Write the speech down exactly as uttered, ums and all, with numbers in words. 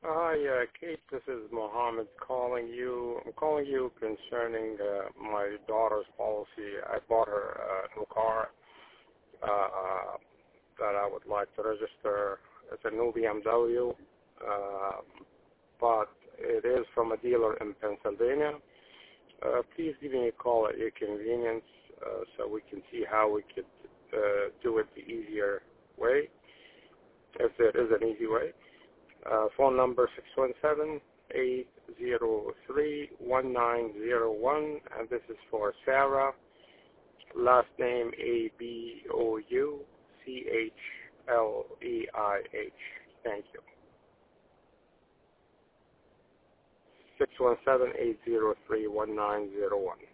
Hi, uh, Kate. This is Mohammed calling you. I'm calling you concerning uh, my daughter's policy. I bought her a new car uh, uh, that I would like to register. It's a new B M W, uh, but it is from a dealer in Pennsylvania. Uh, please give me a call at your convenience uh, so we can see how we could uh, do it the easier way, if there is an easy way. Uh, phone number six one seven, eight zero three, one nine zero one, and this is for Sarah. Last name A B O U C H L E I H. Thank you. six one seven, eight zero three, one nine zero one.